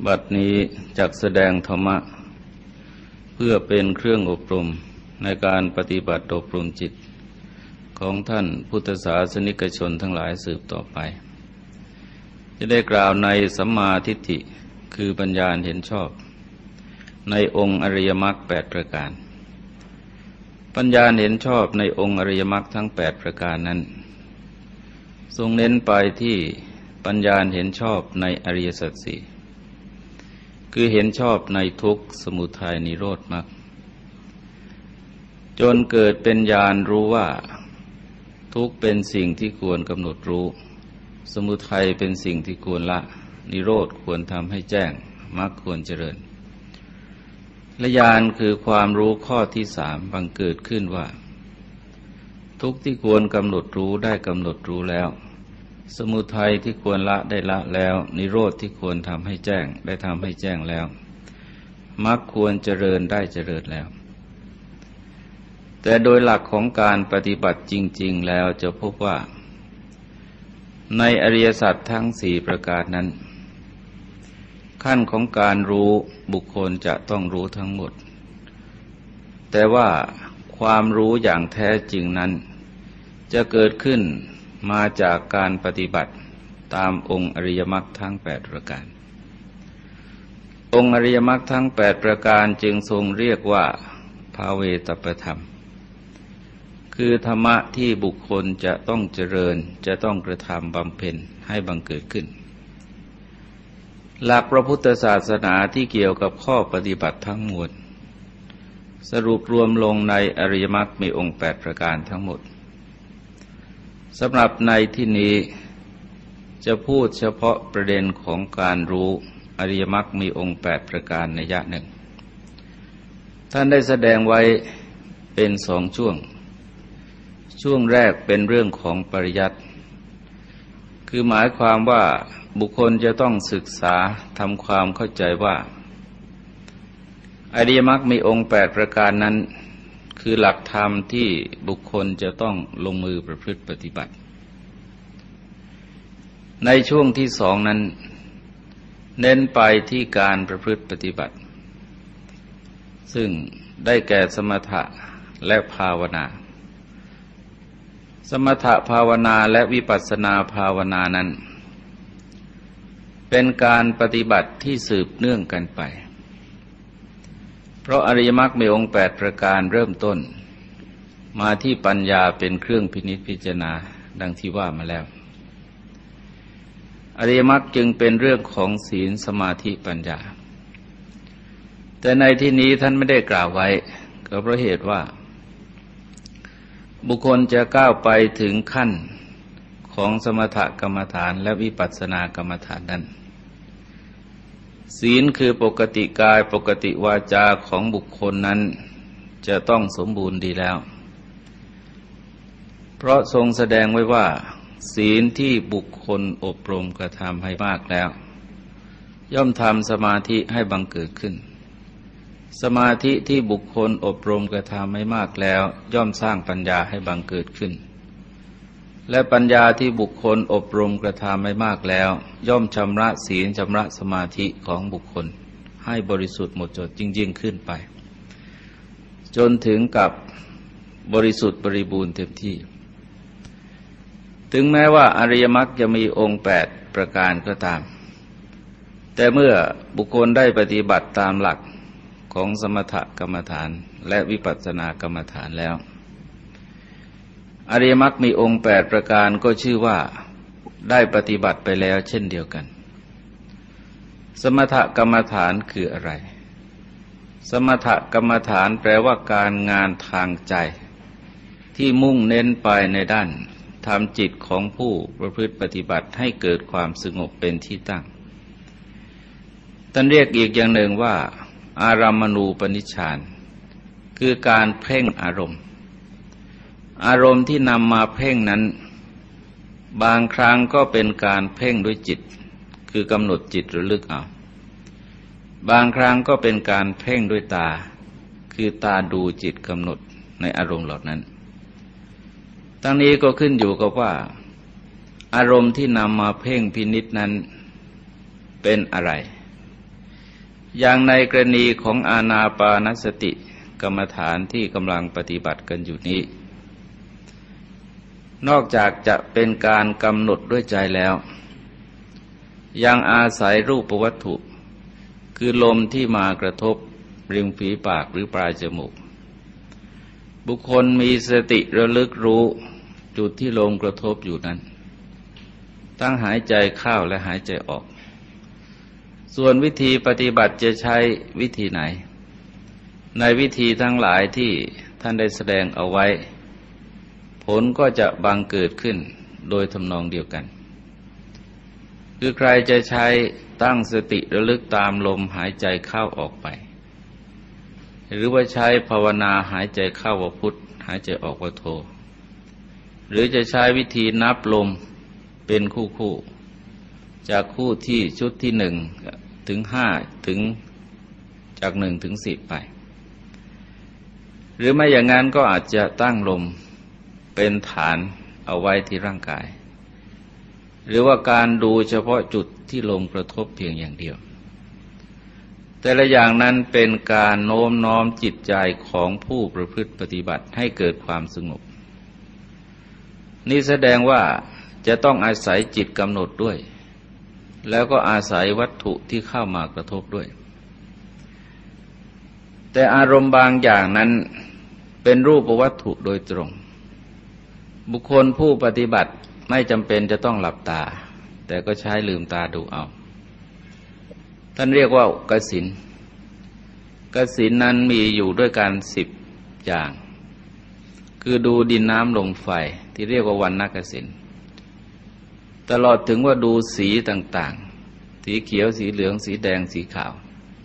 บัดนี้จักแสดงธรรมะเพื่อเป็นเครื่องอบรมในการปฏิบัติอบรมจิตของท่านพุทธศาสนิกชนทั้งหลายสืบต่อไปจะได้กล่าวในสัมมาทิฏฐิคือปัญญาเห็นชอบในองค์อริยมรรค8ประการปัญญาเห็นชอบในองค์อริยมรรคทั้ง8ประการนั้นทรงเน้นไปที่ปัญญาเห็นชอบในอริยสัจสี่คือเห็นชอบในทุกข์สมุทัยนิโรธมรรคจนเกิดเป็นญาณรู้ว่าทุกข์เป็นสิ่งที่ควรกำหนดรู้สมุทัยเป็นสิ่งที่ควรละนิโรธควรทำให้แจ้งมรรคควรเจริญและญาณคือความรู้ข้อที่3บังเกิดขึ้นว่าทุกข์ที่ควรกำหนดรู้ได้กำหนดรู้แล้วสมุทัยที่ควรละได้ละแล้วนิโรธที่ควรทำให้แจ้งได้ทำให้แจ้งแล้วมรรคควรเจริญได้เจริญแล้วแต่โดยหลักของการปฏิบัติจริงๆแล้วจะพบว่าในอริยสัจทั้ง4ประการนั้นขั้นของการรู้บุคคลจะต้องรู้ทั้งหมดแต่ว่าความรู้อย่างแท้จริงนั้นจะเกิดขึ้นมาจากการปฏิบัติตามองค์อริยมรรคทั้ง8ประการองค์อริยมรรคทั้ง8ประการจึงทรงเรียกว่าภาเวตปธรรมคือธรรมะที่บุคคลจะต้องเจริญจะต้องกระทำบำเพ็ญให้บังเกิดขึ้นหลักพระพุทธศาสนาที่เกี่ยวกับข้อปฏิบัติทั้งมวลสรุปรวมลงในอริยมรรคมีองค์8ประการทั้งหมดสำหรับในที่นี้จะพูดเฉพาะประเด็นของการรู้อริยมรรคมีองค์8ประการนัยยะหนึ่งท่านได้แสดงไว้เป็น2ช่วงแรกเป็นเรื่องของปริยัติคือหมายความว่าบุคคลจะต้องศึกษาทำความเข้าใจว่าอริยมรรคมีองค์8ประการนั้นคือหลักธรรมที่บุคคลจะต้องลงมือประพฤติปฏิบัติในช่วงที่2นั้นเน้นไปที่การประพฤติปฏิบัติซึ่งได้แก่สมถะและภาวนาสมถะภาวนาและวิปัสสนาภาวนานั้นเป็นการปฏิบัติที่สืบเนื่องกันไปเพราะอริยมรรคมีองค์8ประการเริ่มต้นมาที่ปัญญาเป็นเครื่องพินิจพิจารณาดังที่ว่ามาแล้วอริยมรรคจึงเป็นเรื่องของศีลสมาธิปัญญาแต่ในที่นี้ท่านไม่ได้กล่าวไว้ก็เพราะเหตุว่าบุคคลจะก้าวไปถึงขั้นของสมถกรรมฐานและวิปัสสนากรรมฐานนั้นศีลคือปกติกายปกติวาจาของบุคคลนั้นจะต้องสมบูรณ์ดีแล้วเพราะทรงแสดงไว้ว่าศีลที่บุคคลอบรมกระทำให้มากแล้วย่อมทำสมาธิให้บังเกิดขึ้นสมาธิที่บุคคลอบรมกระทำให้มากแล้วย่อมสร้างปัญญาให้บังเกิดขึ้นและปัญญาที่บุคคลอบรมกระทำให้มากแล้วย่อมชำระศีลชำระสมาธิของบุคคลให้บริสุทธิ์หมดจดยิ่งขึ้นไปจนถึงกับบริสุทธิ์บริบูรณ์เต็มที่ถึงแม้ว่าอริยมรรคจะมีองค์8ประการก็ตามแต่เมื่อบุคคลได้ปฏิบัติตามหลักของสมถกรรมฐานและวิปัสสนากรรมฐานแล้วอริยมรรคมีองค์8ประการก็ชื่อว่าได้ปฏิบัติไปแล้วเช่นเดียวกันสมถกรรมฐานคืออะไรสมถกรรมฐานแปลว่าการงานทางใจที่มุ่งเน้นไปในด้านทำจิตของผู้ประพฤติปฏิบัติให้เกิดความสงบเป็นที่ตั้งท่านเรียกอีกอย่างหนึ่งว่าอารัมมณูปนิชฌานคือการเพ่งอารมณ์ที่นำมาเพ่งนั้นบางครั้งก็เป็นการเพ่งด้วยจิตคือกำหนดจิตระลึกเอาบางครั้งก็เป็นการเพ่งด้วยตาคือตาดูจิตกำหนดในอารมณ์เหล่านั้นทั้งนี้ก็ขึ้นอยู่กับว่าอารมณ์ที่นำมาเพ่งพินิจนั้นเป็นอะไรอย่างในกรณีของอานาปานสติกรรมฐานที่กำลังปฏิบัติกันอยู่นี้นอกจากจะเป็นการกำหนดด้วยใจแล้วยังอาศัยรูปวัตถุคือลมที่มากระทบริมฝีปากหรือปลายจมูกบุคคลมีสติระลึกรู้จุดที่ลมกระทบอยู่นั้นตั้งหายใจเข้าและหายใจออกส่วนวิธีปฏิบัติจะใช้วิธีไหนในวิธีทั้งหลายที่ท่านได้แสดงเอาไว้ผลก็จะบังเกิดขึ้นโดยทำนองเดียวกันคือใครจะใช้ตั้งสติระลึกตามลมหายใจเข้าออกไปหรือว่าใช้ภาวนาหายใจเข้าว่าพุทธหายใจออกว่าโธหรือจะใช้วิธีนับลมเป็นคู่จากคู่ที่ชุดที่1 ถึง 5ถึงจาก1 ถึง 10ไปหรือไม่อย่างนั้นก็อาจจะตั้งลมเป็นฐานเอาไว้ที่ร่างกายหรือว่าการดูเฉพาะจุดที่ลมกระทบเพียงอย่างเดียวแต่ละอย่างนั้นเป็นการโน้มน้อมจิตใจของผู้ประพฤติปฏิบัติให้เกิดความสงบนี่แสดงว่าจะต้องอาศัยจิตกำหนดด้วยแล้วก็อาศัยวัตถุที่เข้ามากระทบด้วยแต่อารมณ์บางอย่างนั้นเป็นรูปวัตถุโดยตรงบุคคลผู้ปฏิบัติไม่จำเป็นจะต้องหลับตาแต่ก็ใช้ลืมตาดูเอาท่านเรียกว่ากสิณกสิณนั้นมีอยู่ด้วยกัน10อย่างคือดูดินน้ำลมไฟที่เรียกว่าวรรณกสิณตลอดถึงว่าดูสีต่างๆสีเขียวสีเหลืองสีแดงสีขาว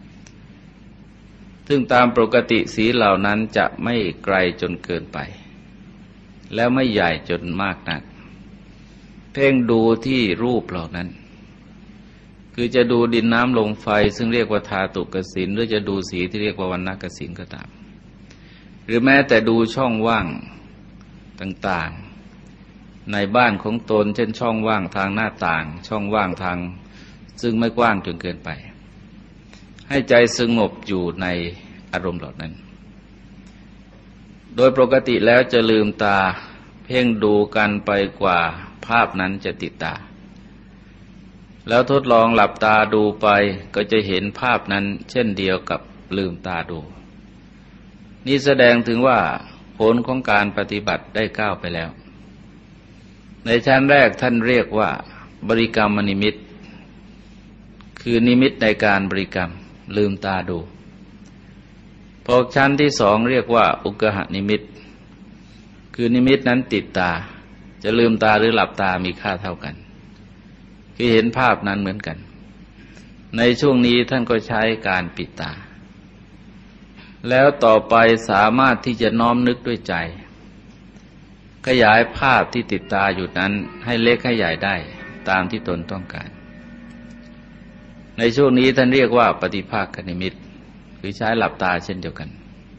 ซึ่งตามปกติสีเหล่านั้นจะไม่ไกลจนเกินไปแล้วไม่ใหญ่จนมากนักเพ่งดูที่รูปเหล่านั้นคือจะดูดินน้ำลมไฟซึ่งเรียกว่าธาตุกสิณหรือจะดูสีที่เรียกว่าวรรณกสิณก็ตามหรือแม้แต่ดูช่องว่างต่างๆในบ้านของตนเช่นช่องว่างทางหน้าต่างช่องว่างทางซึ่งไม่กว้างจนเกินไปให้ใจสงบอยู่ในอารมณ์เหล่านั้นโดยปกติแล้วจะลืมตาเพ่งดูกันไปกว่าภาพนั้นจะติดตาแล้วทดลองหลับตาดูไปก็จะเห็นภาพนั้นเช่นเดียวกับลืมตาดูนี่แสดงถึงว่าผลของการปฏิบัติได้ก้าวไปแล้วในชั้นแรกท่านเรียกว่าบริกรรมนิมิตคือนิมิตในการบริกรรมลืมตาดูพอชั้นที่2เรียกว่าอุกหนิมิตคือนิมิตนั้นติดตาจะลืมตาหรือหลับตามีค่าเท่ากันคือเห็นภาพนั้นเหมือนกันในช่วงนี้ท่านก็ใช้การปิดตาแล้วต่อไปสามารถที่จะน้อมนึกด้วยใจขยายภาพที่ติดตาอยู่นั้นให้เล็กให้ใหญ่ได้ตามที่ตนต้องการในช่วงนี้ท่านเรียกว่าปฏิภาคนิมิตคือใช้หลับตาเช่นเดียวกัน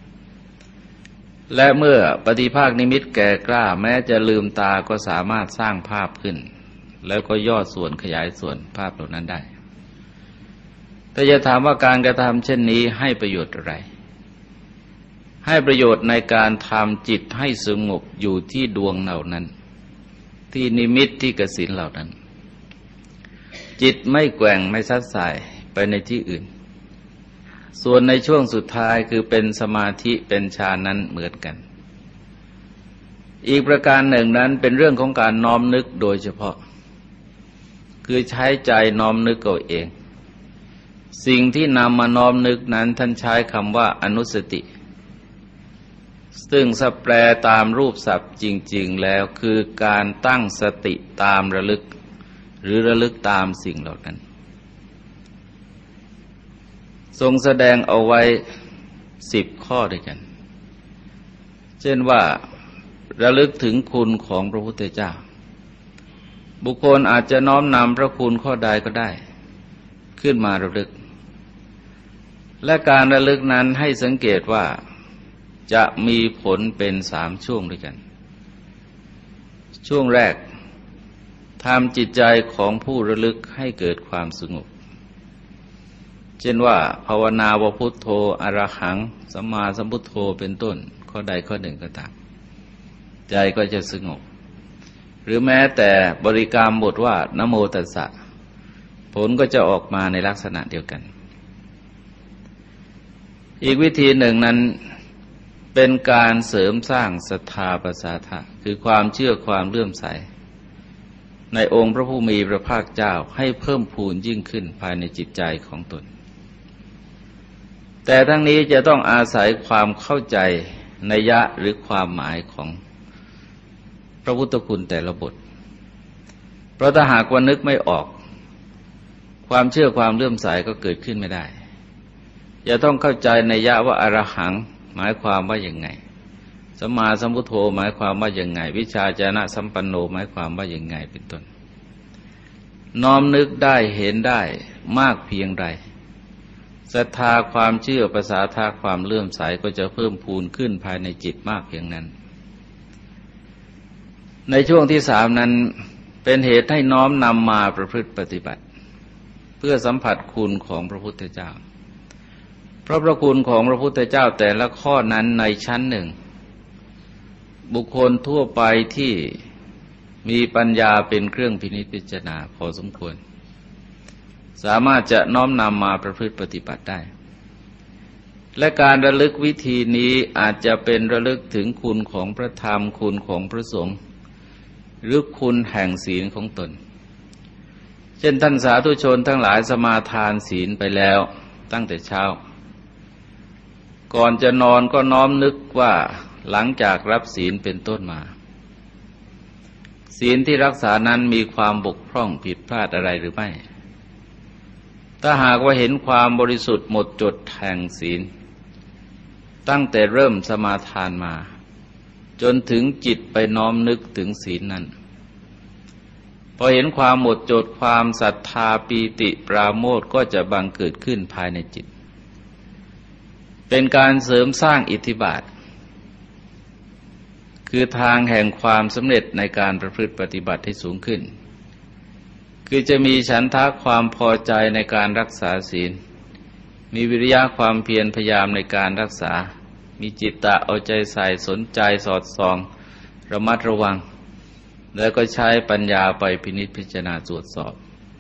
และเมื่อปฏิภาคนิมิตแก่กล้าแม้จะลืมตาก็สามารถสร้างภาพขึ้นแล้วก็ย่อส่วนขยายส่วนภาพเหล่านั้นได้แต่จะถามว่าการกระทำเช่นนี้ให้ประโยชน์อะไรให้ประโยชน์ในการทำจิตให้สงบอยู่ที่ดวงเหล่านั้นที่นิมิตที่กสิณเหล่านั้นจิตไม่แกว่งไม่ซัดสายไปในที่อื่นส่วนในช่วงสุดท้ายคือเป็นสมาธิเป็นฌานนั้นเหมือนกันอีกประการหนึ่งนั้นเป็นเรื่องของการน้อมนึกโดยเฉพาะคือใช้ใจน้อมนึกเอาเองสิ่งที่นำมาน้อมนึกนั้นท่านใช้คำว่าอนุสติซึ่งสแปลตามรูปศัพท์จริงๆแล้วคือการตั้งสติตามระลึกหรือระลึกตามสิ่งเหล่านั้นทรงแสดงเอาไว้10 ข้อด้วยกันเช่นว่าระลึกถึงคุณของพระพุทธเจ้าบุคคลอาจจะน้อมนำพระคุณข้อใดก็ได้ขึ้นมาระลึกและการระลึกนั้นให้สังเกตว่าจะมีผลเป็น3 ช่วงด้วยกันช่วงแรกทำจิตใจของผู้ระลึกให้เกิดความสงบเช่นว่าภาวนาว่าพุทโธอรหังสัมมาสัมพุทโธเป็นต้นข้อใดข้อหนึ่งก็ตามใจก็จะสงบหรือแม้แต่บริกรรมบทว่านะโมตัสสะผลก็จะออกมาในลักษณะเดียวกันอีกวิธีหนึ่งนั้นเป็นการเสริมสร้างศรัทธาประสาทะคือความเชื่อความเลื่อมใสในองค์พระผู้มีพระภาคเจ้าให้เพิ่มพูนยิ่งขึ้นภายในจิตใจของตนแต่ทั้งนี้จะต้องอาศัยความเข้าใจนัยยะหรือความหมายของพระพุทธคุณแต่ละบทเพราะถ้าหากว่านึกไม่ออกความเชื่อความเลื่อมใสก็เกิดขึ้นไม่ได้จะต้องเข้าใจนัยยะว่าอรหังหมายความว่าอย่างไงสัมมาสัมพุทโธหมายความว่าอย่างไงวิชชาจนะสัมปันโนหมายความว่าอย่างไงเป็นต้นน้อมนึกได้เห็นได้มากเพียงใดศรัทธาความเชื่อประสาทะความเลื่อมใสก็จะเพิ่มพูนขึ้นภายในจิตมากเพียงนั้นในช่วงที่สามนั้นเป็นเหตุให้น้อมนำมาประพฤติปฏิบัติเพื่อสัมผัสคุณของพระพุทธเจ้าเพราะพระคุณของพระพุทธเจ้าแต่ละข้อนั้นในชั้นหนึ่งบุคคลทั่วไปที่มีปัญญาเป็นเครื่องพินิจพิจารณาพอสมควรสามารถจะน้อมนำมาประพฤติปฏิบัติได้และการระลึกวิธีนี้อาจจะเป็นระลึกถึงคุณของพระธรรมคุณของพระสงฆ์หรือคุณแห่งศีลของตนเช่นท่านสาธุชนทั้งหลายสมาทานศีลไปแล้วตั้งแต่เช้าก่อนจะนอนก็น้อมนึกว่าหลังจากรับศีลเป็นต้นมาศีลที่รักษานั้นมีความบกพร่องผิดพลาดอะไรหรือไม่ถ้าหากว่าเห็นความบริสุทธิ์หมดจดแห่งศีลตั้งแต่เริ่มสมาทานมาจนถึงจิตไปน้อมนึกถึงศีลนั้นพอเห็นความหมดจดความศรัทธาปีติปราโมทย์ก็จะบังเกิดขึ้นภายในจิตเป็นการเสริมสร้างอิทธิบาทคือทางแห่งความสำเร็จในการประพฤติปฏิบัติให้สูงขึ้นคือจะมีฉันทะความพอใจในการรักษาศีลมีวิริยะความเพียรพยายามในการรักษามีจิตตะเอาใจใส่สนใจสอดส่องระมัดระวังแล้วก็ใช้ปัญญาไปพินิจพิจารณาตรวจสอบ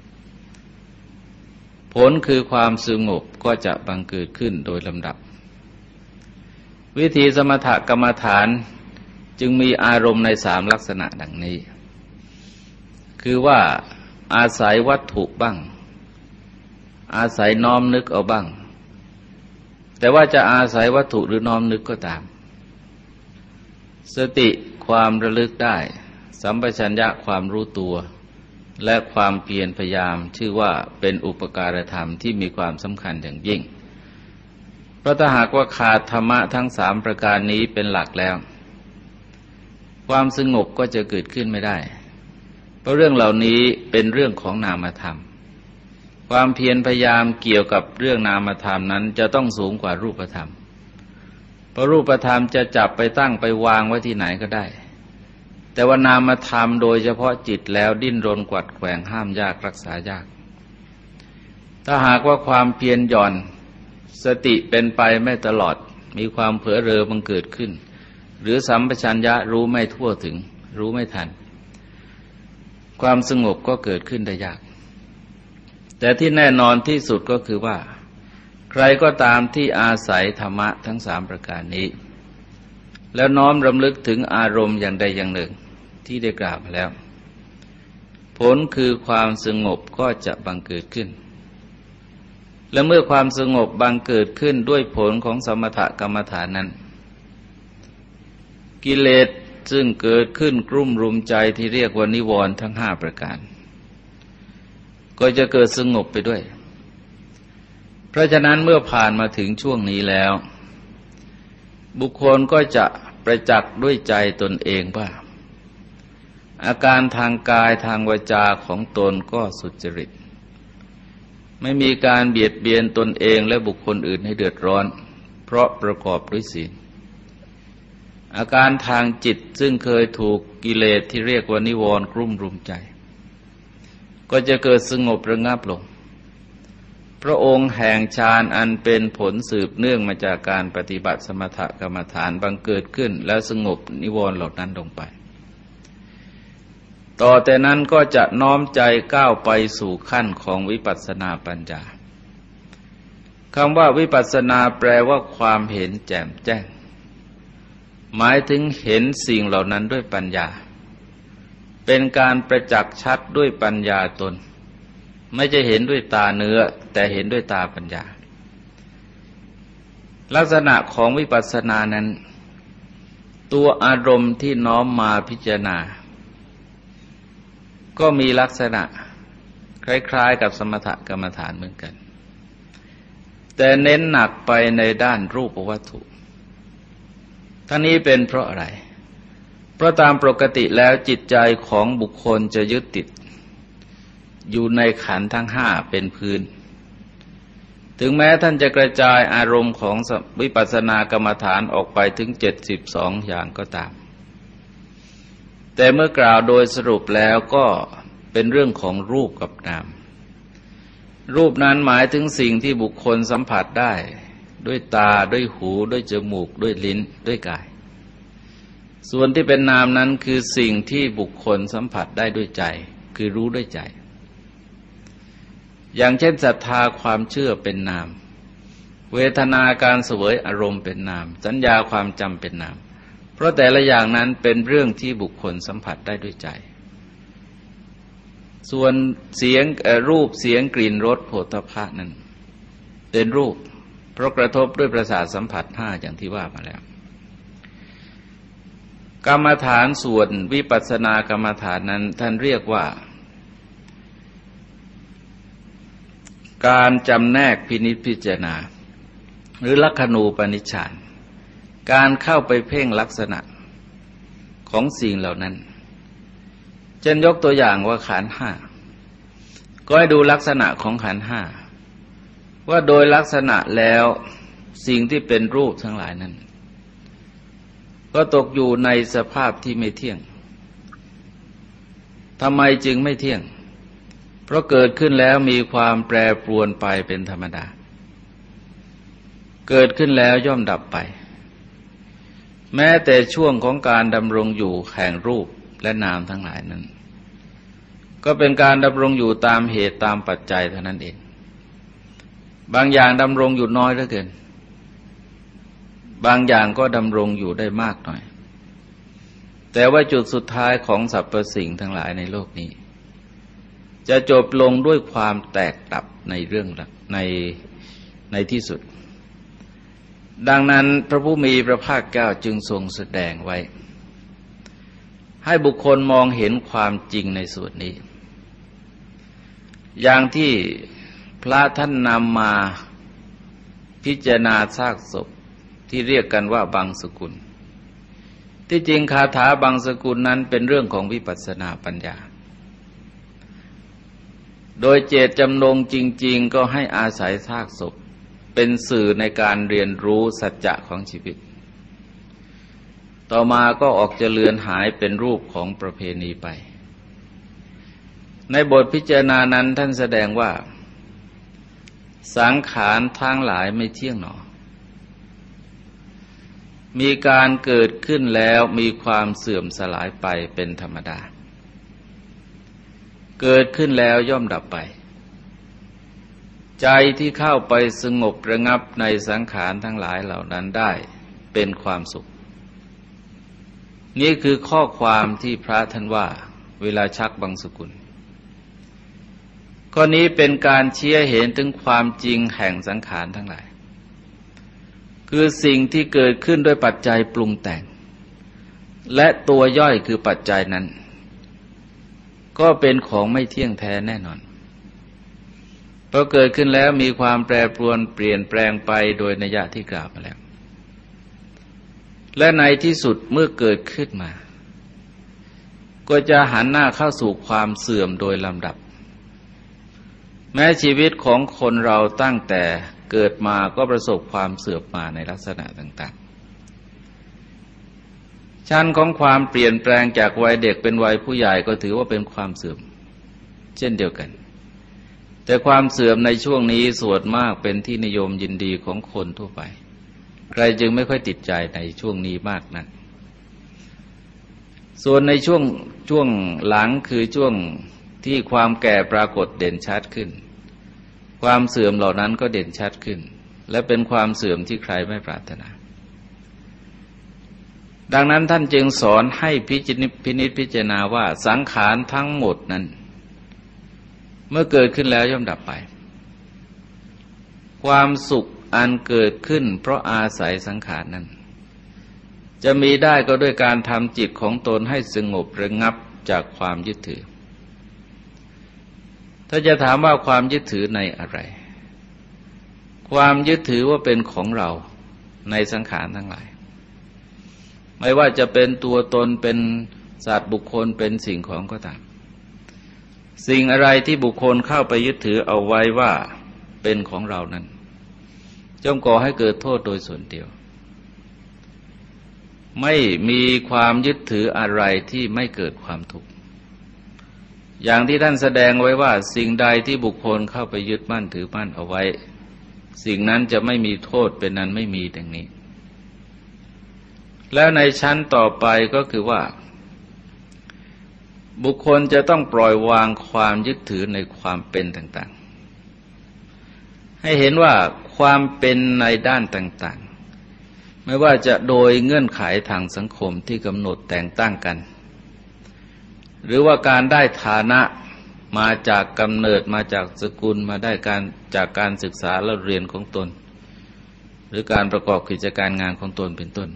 ผลคือความสงบก็จะบังเกิดขึ้นโดยลำดับวิธีสมถกรรมฐานจึงมีอารมณ์ในสามลักษณะดังนี้คือว่าอาศัยวัตถุบ้างอาศัยน้อมนึกเอาบ้างแต่ว่าจะอาศัยวัตถุหรือน้อมนึกก็ตามสติความระลึกได้สัมปชัญญะความรู้ตัวและความเพียรพยายามชื่อว่าเป็นอุปการธรรมที่มีความสำคัญอย่างยิ่งเพราะถ้าหากว่าขาดธรรมะทั้งสามประการนี้เป็นหลักแล้วความสงบก็จะเกิดขึ้นไม่ได้เพราะเรื่องเหล่านี้เป็นเรื่องของนามธรรมความเพียรพยายามเกี่ยวกับเรื่องนามธรรมนั้นจะต้องสูงกว่ารูปธรรมเพราะรูปธรรมจะจับไปตั้งไปวางไว้ที่ไหนก็ได้แต่ว่านามธรรมโดยเฉพาะจิตแล้วดิ้นรนกวัดแกว่งห้ามยากรักษายากถ้าหากว่าความเพียรหย่อนสติเป็นไปไม่ตลอดมีความเผลอเรอบังเกิดขึ้นหรือสัมปชัญญะรู้ไม่ทั่วถึงรู้ไม่ทันความสงบก็เกิดขึ้นได้ยากแต่ที่แน่นอนที่สุดก็คือว่าใครก็ตามที่อาศัยธรรมะทั้งสามประการนี้แล้วน้อมรำลึกถึงอารมณ์อย่างใดอย่างหนึ่งที่ได้กล่าวมาแล้วผลคือความสงบก็จะบังเกิดขึ้นและเมื่อความสงบบังเกิดขึ้นด้วยผลของสมถกรรมฐานนั้นกิเลสซึ่งเกิดขึ้นกลุ่มรุมใจที่เรียกว่านิวรณ์ทั้งห้าประการก็จะเกิดสงบไปด้วยเพราะฉะนั้นเมื่อผ่านมาถึงช่วงนี้แล้วบุคคลก็จะประจักษ์ด้วยใจตนเองว่าอาการทางกายทางวาจาของตนก็สุจริตไม่มีการเบียดเบียนตนเองและบุคคลอื่นให้เดือดร้อนเพราะประกอบด้วยศีลอาการทางจิตซึ่งเคยถูกกิเลสที่เรียกว่านิวรณ์กลุ่มรุมใจก็จะเกิดสงบระงับลงพระองค์แห่งฌานอันเป็นผลสืบเนื่องมาจากการปฏิบัติสมถกรรมฐานบังเกิดขึ้นแล้วสงบนิวรณ์เหล่านั้นลงไปต่อแต่นั้นก็จะน้อมใจก้าวไปสู่ขั้นของวิปัสสนาปัญญาคำว่าวิปัสสนาแปลว่าความเห็นแจ่มแจ้งหมายถึงเห็นสิ่งเหล่านั้นด้วยปัญญาเป็นการประจักษ์ชัดด้วยปัญญาตนไม่จะเห็นด้วยตาเนื้อแต่เห็นด้วยตาปัญญาลักษณะของวิปัสสนานั้นตัวอารมณ์ที่น้อมมาพิจารณาก็มีลักษณะคล้ายๆกับสมถกรรมฐานเหมือนกันแต่เน้นหนักไปในด้านรูปวัตถุทั้งนี้เป็นเพราะอะไรเพราะตามปกติแล้วจิตใจของบุคคลจะยึดติดอยู่ในขันธ์ทั้งห้าเป็นพื้นถึงแม้ท่านจะกระจายอารมณ์ของวิปัสสนากรรมฐานออกไปถึง72อย่างก็ตามแต่เมื่อกล่าวโดยสรุปแล้วก็เป็นเรื่องของรูปกับนามรูปนั้นหมายถึงสิ่งที่บุคคลสัมผัสได้ด้วยตาด้วยหูด้วยจมูกด้วยลิ้นด้วยกายส่วนที่เป็นนามนั้นคือสิ่งที่บุคคลสัมผัสได้ด้วยใจคือรู้ด้วยใจอย่างเช่นศรัทธาความเชื่อเป็นนามเวทนาการเสวยอารมณ์เป็นนามสัญญาความจำเป็นนามเพราะแต่ละอย่างนั้นเป็นเรื่องที่บุคคลสัมผัสได้ด้วยใจส่วนเสียงรูปเสียงกลิ่นรสโผฏฐัพพะนั้นเป็นรูปเพราะกระทบด้วยประสาทสัมผัส5อย่างที่ว่ามาแล้วกรรมฐานส่วนวิปัสสนากรรมฐานนั้นท่านเรียกว่าการจำแนกพินิจพิจารณาหรือลักขณูปนิชฌานการเข้าไปเพ่งลักษณะของสิ่งเหล่านั้นเช่นยกตัวอย่างว่าขันธ์ห้าก็ให้ดูลักษณะของขันธ์ห้าว่าโดยลักษณะแล้วสิ่งที่เป็นรูปทั้งหลายนั้นก็ตกอยู่ในสภาพที่ไม่เที่ยงทำไมจึงไม่เที่ยงเพราะเกิดขึ้นแล้วมีความแปรปรวนไปเป็นธรรมดาเกิดขึ้นแล้วย่อมดับไปแม้แต่ช่วงของการดำรงอยู่แห่งรูปและนามทั้งหลายนั้นก็เป็นการดำรงอยู่ตามเหตุตามปัจจัยเท่านั้นเองบางอย่างดำรงอยู่น้อยเหลือเกินบางอย่างก็ดำรงอยู่ได้มากหน่อยแต่ว่าจุดสุดท้ายของสรรพสิ่งทั้งหลายในโลกนี้จะจบลงด้วยความแตกดับในเรื่องในที่สุดดังนั้นพระผู้มีพระภาคเจ้าจึงทรงแสดงไว้ให้บุคคลมองเห็นความจริงในส่วนนี้อย่างที่พระท่านนำมาพิจารณาซากศพที่เรียกกันว่าบังสกุลที่จริงคาถาบังสกุลนั้นเป็นเรื่องของวิปัสสนาปัญญาโดยเจตจำนงจริงๆก็ให้อาศัยซากศพเป็นสื่อในการเรียนรู้สัจจะของชีวิตต่อมาก็ออกจะเลือนหายเป็นรูปของประเพณีไปในบทพิจารณานั้นท่านแสดงว่าสังขารทั้งหลายไม่เที่ยงหนอมีการเกิดขึ้นแล้วมีความเสื่อมสลายไปเป็นธรรมดาเกิดขึ้นแล้วย่อมดับไปใจที่เข้าไปสงบระงับในสังขารทั้งหลายเหล่านั้นได้เป็นความสุขนี่คือข้อความที่พระท่านว่าเวลาชักบังสกุลข้อนี้เป็นการเชี้เห็นถึงความจริงแห่งสังขารทั้งหลายคือสิ่งที่เกิดขึ้นด้วยปัจจัยปรุงแต่งและตัวย่อยคือปัจจัยนั้นก็เป็นของไม่เที่ยงแท้แน่นอนพอเกิดขึ้นแล้วมีความแปรปรวนเปลี่ยนแปลงไปโดยนัยยะที่กล่าวมาแล้วและในที่สุดเมื่อเกิดขึ้นมาก็จะหันหน้าเข้าสู่ความเสื่อมโดยลำดับแม้ชีวิตของคนเราตั้งแต่เกิดมาก็ประสบความเสื่อมมาในลักษณะต่างๆชั้นของความเปลี่ยนแปลงจากวัยเด็กเป็นวัยผู้ใหญ่ก็ถือว่าเป็นความเสื่อมเช่นเดียวกันแต่ความเสื่อมในช่วงนี้ส่วนมากเป็นที่นิยมยินดีของคนทั่วไปใครจึงไม่ค่อยติดใจในช่วงนี้มากนักส่วนในช่วงหลังคือช่วงที่ความแก่ปรากฏเด่นชัดขึ้นความเสื่อมเหล่านั้นก็เด่นชัดขึ้นและเป็นความเสื่อมที่ใครไม่ปรารถนาดังนั้นท่านจึงสอนให้พินิจพิจารณาว่าสังขารทั้งหมดนั้นเมื่อเกิดขึ้นแล้วย่อมดับไปความสุขอันเกิดขึ้นเพราะอาศัยสังขารนั้นจะมีได้ก็ด้วยการทำจิตของตนให้สงบระงับจากความยึดถือถ้าจะถามว่าความยึดถือในอะไรความยึดถือว่าเป็นของเราในสังขารทั้งหลายไม่ว่าจะเป็นตัวตนเป็นสัตว์บุคคลเป็นสิ่งของก็ตามสิ่งอะไรที่บุคคลเข้าไปยึดถือเอาไว้ว่าเป็นของเรานั้นย่อมก่อให้เกิดโทษโดยส่วนเดียวไม่มีความยึดถืออะไรที่ไม่เกิดความทุกข์อย่างที่ท่านแสดงไว้ว่าสิ่งใดที่บุคคลเข้าไปยึดมั่นถือมั่นเอาไว้สิ่งนั้นจะไม่มีโทษเป็นนั้นไม่มีดังนี้แล้วในชั้นต่อไปก็คือว่าบุคคลจะต้องปล่อยวางความยึดถือในความเป็นต่างๆให้เห็นว่าความเป็นในด้านต่างๆไม่ว่าจะโดยเงื่อนไขทางสังคมที่กำหนดแต่งตั้งกันหรือว่าการได้ฐานะมาจากกำเนิดมาจากสกุลมาได้จากการศึกษาและเรียนของตนหรือการประกอบกิจการงานของตนเป็นต้น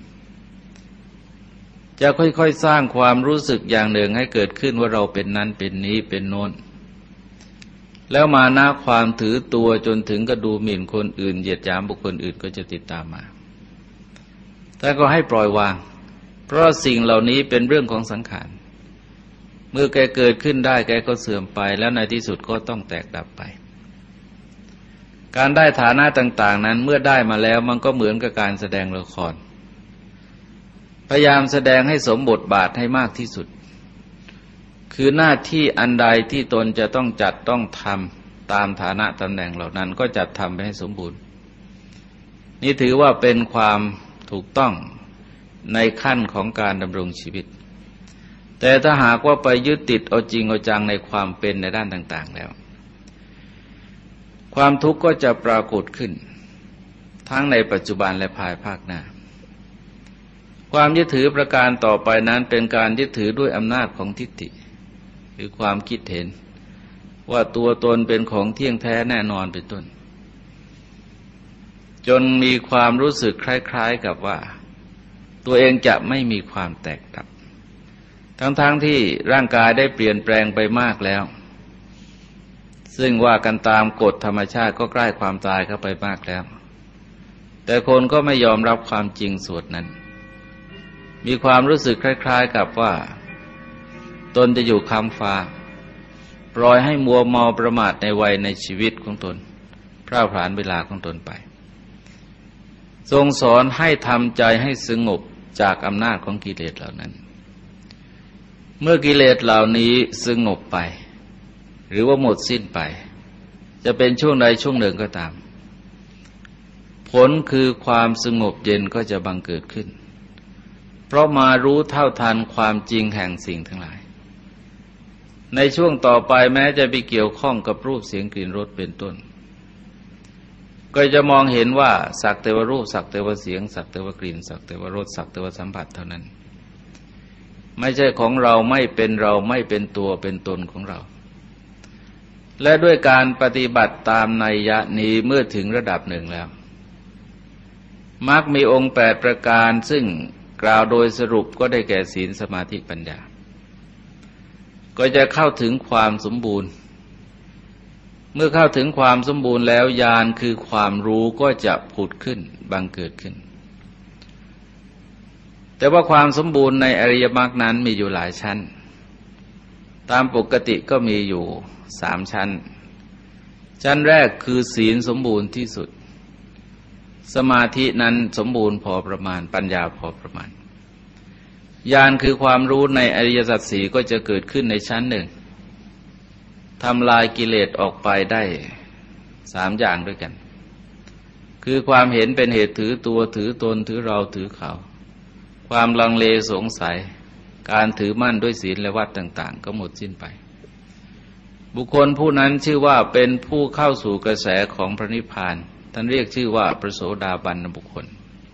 จะค่อยๆสร้างความรู้สึกอย่างหนึ่งให้เกิดขึ้นว่าเราเป็นนั้นเป็นนี้เป็นโน้นแล้วมานะความถือตัวจนถึงก็ดูหมิ่นคนอื่นเหยียดหยามบุคคลอื่นก็จะติดตามมาแต่ก็ให้ปล่อยวางเพราะสิ่งเหล่านี้เป็นเรื่องของสังขารเมื่อแกเกิดขึ้นได้แกก็เสื่อมไปแล้วในที่สุดก็ต้องแตกดับไปการได้ฐานะต่างๆนั้นเมื่อได้มาแล้วมันก็เหมือนกับการแสดงละครพยายามแสดงให้สมบทบาทให้มากที่สุดคือหน้าที่อันใดที่ตนจะต้องจัดต้องทำตามฐานะตำแหน่งเหล่านั้นก็จัดทำไปให้สมบูรณ์นี่ถือว่าเป็นความถูกต้องในขั้นของการดำรงชีวิตแต่ถ้าหากว่าไปยึดติดเอาจริงเอาจังในความเป็นในด้านต่างๆแล้วความทุกข์ก็จะปรากฏขึ้นทั้งในปัจจุบันและภายภาคหน้าความยึดถือประการต่อไปนั้นเป็นการยึดถือด้วยอำนาจของทิฏฐิหรือความคิดเห็นว่าตัวตนเป็นของเที่ยงแท้แน่นอนเป็นต้นจนมีความรู้สึกคล้ายๆกับว่าตัวเองจะไม่มีความแตกดับทั้งที่ร่างกายได้เปลี่ยนแปลงไปมากแล้วซึ่งว่ากันตามกฎธรรมชาติก็ใกล้ความตายเข้าไปมากแล้วแต่คนก็ไม่ยอมรับความจริงส่วนนั้นมีความรู้สึกคล้ายๆกับว่าตนจะอยู่ค้ำฟ้าปล่อยให้มัวเมาประมาทในวัยในชีวิตของตนพร่าพรานเวลาของตนไปทรงสอนให้ทำใจให้สงบจากอำนาจของกิเลสเหล่านั้นเมื่อกิเลสเหล่านี้สงบไปหรือว่าหมดสิ้นไปจะเป็นช่วงใดช่วงหนึ่งก็ตามผลคือความสงบเย็นก็จะบังเกิดขึ้นเพราะมารู้เท่าทันความจริงแห่งสิ่งทั้งหลายในช่วงต่อไปแม้จะไปเกี่ยวข้องกับรูปเสียงกลิ่นรสเป็นต้นก็จะมองเห็นว่าสักแต่ว่ารูปสักแต่ว่าเสียงสักแต่ว่ากลิ่นสักแต่ว่ารสสักแต่ว่าสัมผัสเท่านั้นไม่ใช่ของเราไม่เป็นเราไม่เป็นตัวเป็นตนของเราและด้วยการปฏิบัติตามนัยยะนี้เมื่อถึงระดับหนึ่งแล้วมรรคมีองค์8ประการซึ่งกล่าวโดยสรุปก็ได้แก่ศีลสมาธิปัญญาก็จะเข้าถึงความสมบูรณ์เมื่อเข้าถึงความสมบูรณ์แล้วญาณคือความรู้ก็จะผุดขึ้นบังเกิดขึ้นแต่ว่าความสมบูรณ์ในอริยมรรคนั้นมีอยู่หลายชั้นตามปกติก็มีอยู่3ชั้นชั้นแรกคือศีลสมบูรณ์ที่สุดสมาธินั้นสมบูรณ์พอประมาณปัญญาพอประมาณญาณคือความรู้ในอริยสัจสี่ก็จะเกิดขึ้นในชั้นหนึ่งทำลายกิเลสออกไปได้3 อย่างด้วยกันคือความเห็นเป็นเหตุถือตัวถือตนถือเราถือเขาความลังเลสงสัยการถือมั่นด้วยศีลและวัดต่างๆก็หมดสิ้นไปบุคคลผู้นั้นชื่อว่าเป็นผู้เข้าสู่กระแสของพระนิพพานท่านเรียกชื่อว่าพระโสดาบันบุคคล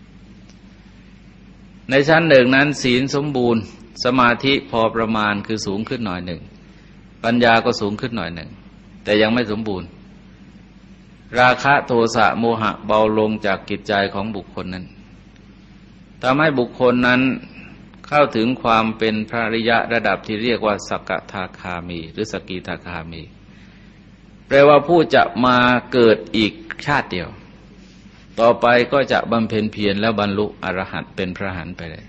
ในชั้นหนึ่งนั้นศีลสมบูรณ์สมาธิพอประมาณคือสูงขึ้นหน่อยหนึ่งปัญญาก็สูงขึ้นหน่อยหนึ่งแต่ยังไม่สมบูรณ์ราคะโทสะโมหะเบาลงจากจิตใจของบุคคลนั้นทำให้บุคคลนั้นเข้าถึงความเป็นพระอริยะระดับที่เรียกว่าสกทาคามีหรือสกิทาคามีแปลว่าผู้จะมาเกิดอีกชาติเดียวต่อไปก็จะบำเพ็ญเพียรแล้วบรรลุอรหันต์เป็นพระอรหันต์ไปเลย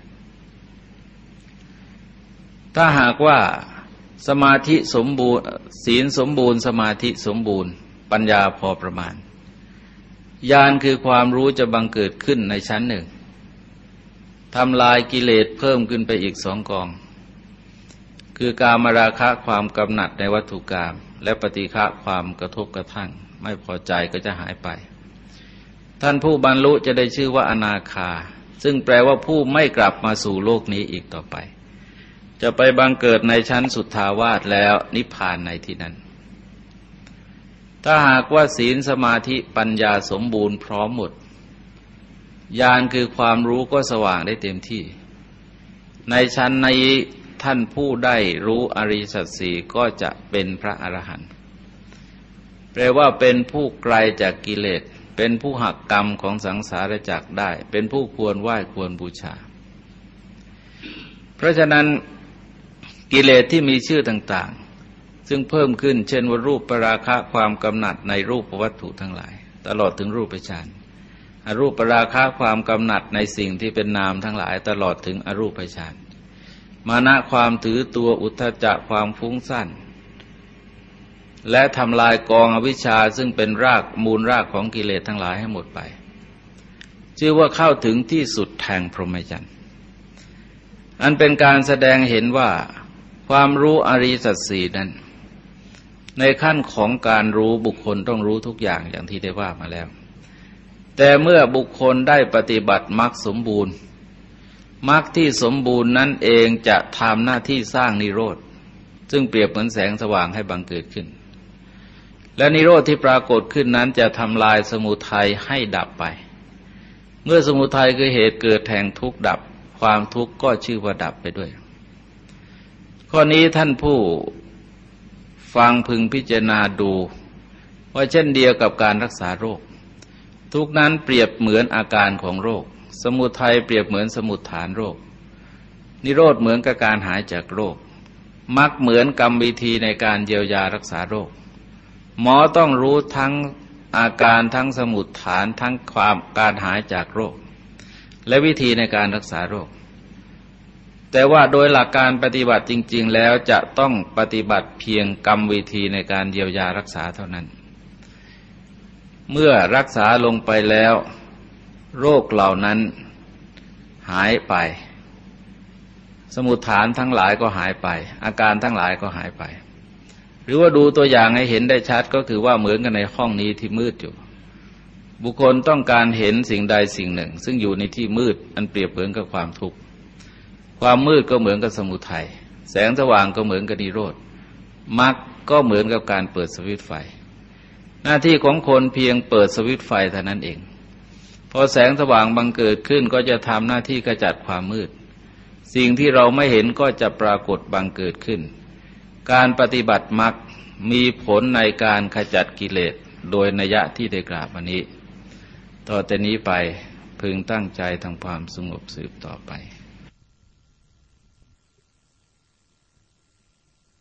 ถ้าหากว่าสมาธิสมบูรณ์ศีลสมบูรณ์สมาธิสมบูรณ์ปัญญาพอประมาณญาณคือความรู้จะบังเกิดขึ้นในชั้นหนึ่งทำลายกิเลสเพิ่มขึ้นไปอีก2 กองคือกามราคะความกำหนัดในวัตถุกรรมและปฏิฆะความกระทบกระทั่งไม่พอใจก็จะหายไปท่านผู้บรรลุจะได้ชื่อว่าอนาคาซึ่งแปลว่าผู้ไม่กลับมาสู่โลกนี้อีกต่อไปจะไปบังเกิดในชั้นสุทธาวาสแล้วนิพพานในที่นั้นถ้าหากว่าศีลสมาธิปัญญาสมบูรณ์พร้อมหมดญาณคือความรู้ก็สว่างได้เต็มที่ในชั้นในท่านผู้ได้รู้อริยสัจสี่ก็จะเป็นพระอรหันต์แปลว่าเป็นผู้ไกลจากกิเลสเป็นผู้หักกรรมของสังสารวัฏได้เป็นผู้ควรไหว้ควรบูชาเพราะฉะนั้นกิเลสที่มีชื่อต่างๆซึ่งเพิ่มขึ้นเช่นว่ารูปปราคะความกำหนัดในรูปวัตถุทั้งหลายตลอดถึงรูปฌานอรูปราคะความกำหนัดในสิ่งที่เป็นนามทั้งหลายตลอดถึงอรูปฌานมานะความถือตัวอุทธัจจะความฟุ้งซ่านและทำลายกองอวิชชาซึ่งเป็นรากมูลรากของกิเลสทั้งหลายให้หมดไปชื่อว่าเข้าถึงที่สุดแห่งพรหมจรรย์อันเป็นการแสดงเห็นว่าความรู้อริยสัจสี่นั้นในขั้นของการรู้บุคคลต้องรู้ทุกอย่างอย่างที่ได้ว่ามาแล้วแต่เมื่อบุคคลได้ปฏิบัติมรรคสมบูรณ์มรรคที่สมบูรณ์นั้นเองจะทำหน้าที่สร้างนิโรธซึ่งเปรียบเหมือนแสงสว่างให้บังเกิดขึ้นและนิโรธที่ปรากฏขึ้นนั้นจะทำลายสมุทัยให้ดับไปเมื่อสมุทัยคือเหตุเกิดแห่งทุกข์ดับความทุกข์ก็ชื่อว่าดับไปด้วยข้อนี้ท่านผู้ฟังพึงพิจารณาดูว่าเช่นเดียวกับการรักษาโรคทุกนั้นเปรียบเหมือนอาการของโรคสมุทัยเปรียบเหมือนสมุฏฐานโรคนิโรธเหมือนกับการหายจากโรคมรรคเหมือนกรรมวิธีในการเยียวยารักษาโรคหมอต้องรู้ทั้งอาการทั้งสมุฏฐานทั้งความการหายจากโรคและวิธีในการรักษาโรคแต่ว่าโดยหลักการปฏิบัติจริงๆแล้วจะต้องปฏิบัติเพียงกรรมวิธีในการเยียวยารักษาเท่านั้นเมื่อรักษาลงไปแล้วโรคเหล่านั้นหายไปสมุฏฐานทั้งหลายก็หายไปอาการทั้งหลายก็หายไปหรือว่าดูตัวอย่างให้เห็นได้ชัดก็คือว่าเหมือนกันในห้องนี้ที่มืดอยู่บุคคลต้องการเห็นสิ่งใดสิ่งหนึ่งซึ่งอยู่ในที่มืดอันเปรียบเหมือนกับความทุกข์ความมืดก็เหมือนกับสมุทัยแสงสว่างก็เหมือนกับนิโรธมรรคก็เหมือนกับการเปิดสวิตช์ไฟหน้าที่ของคนเพียงเปิดสวิตช์ไฟเท่านั้นเองพอแสงสว่างบังเกิดขึ้นก็จะทำหน้าที่ขจัดความมืดสิ่งที่เราไม่เห็นก็จะปรากฏบังเกิดขึ้นการปฏิบัติมรรคมีผลในการขจัดกิเลสโดยนัยยะที่ได้กล่าวมานี้ต่อแต่นี้ไปพึงตั้งใจทำความสงบสืบต่อไป